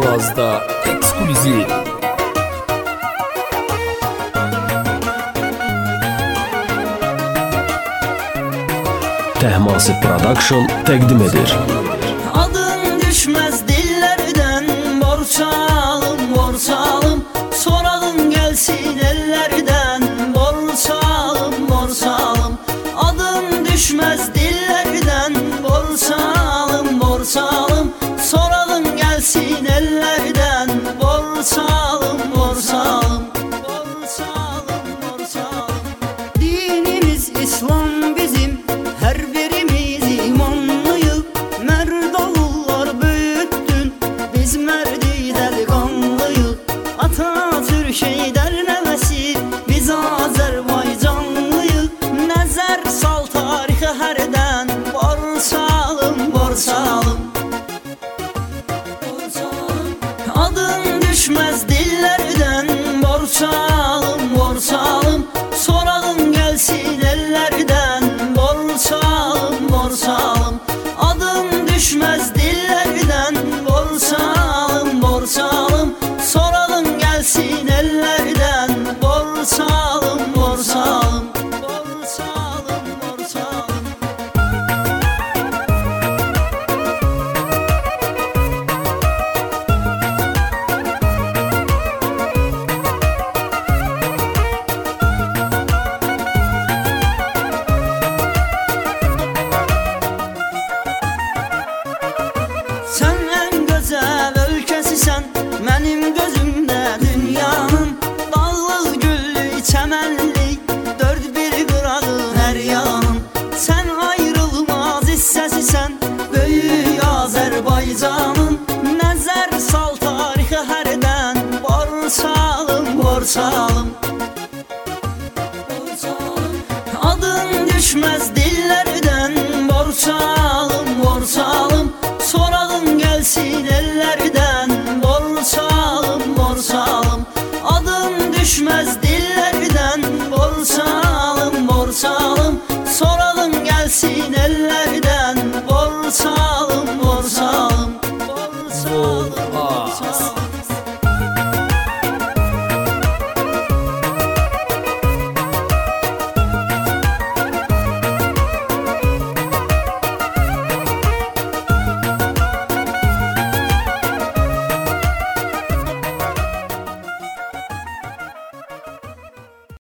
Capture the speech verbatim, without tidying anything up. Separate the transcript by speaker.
Speaker 1: Avazda ekskluziv. Tehmasi Production təqdim edir.
Speaker 2: Adın düşmez dillerden, borç alım, borç alım. Soralım gelsin ellerden, borç alım, borç alım. Adın düşmez dillerden, borç alım, borç alım. Soralım gelsin ellerden, borç alım, borç alım. Borç alım, borç alım. Dinimiz İslam bizim, her birimiz imanlıyız. Merd oğullar büyüttün, biz merdi delikanlıyız. Atatürk eder nevesi, biz Azerbaycanlıyız. Nəzər sal tarixə hərdən, borç alım, borç alım. Adın düşmez dillerden, borç alım, borç alım. Soralım gelsin ellerden, borç alım, borç alım. Adın düşmez dillerden, borç alım, borç alım. Soralım gelsin ellerden, borç alım, borç alım. Borç alım, borç alım. Sen en güzel ülkesisən, mənim gözümdə dünyanın. Dağlı, güllü, çəmənli, dörd bir qırağı hər yanın. Sən ayrılmaz hissəsisən, böyük Azərbaycanın. Nəzər sal tarixə hərdən, borç alım, borç alım. Adın düşmez dillerden, borç alım, borç alım. Soralım gelsin ellerden, borç alım, borç alım. Adın düşmez dillerden, borç alım, borç alım. Soralım gelsin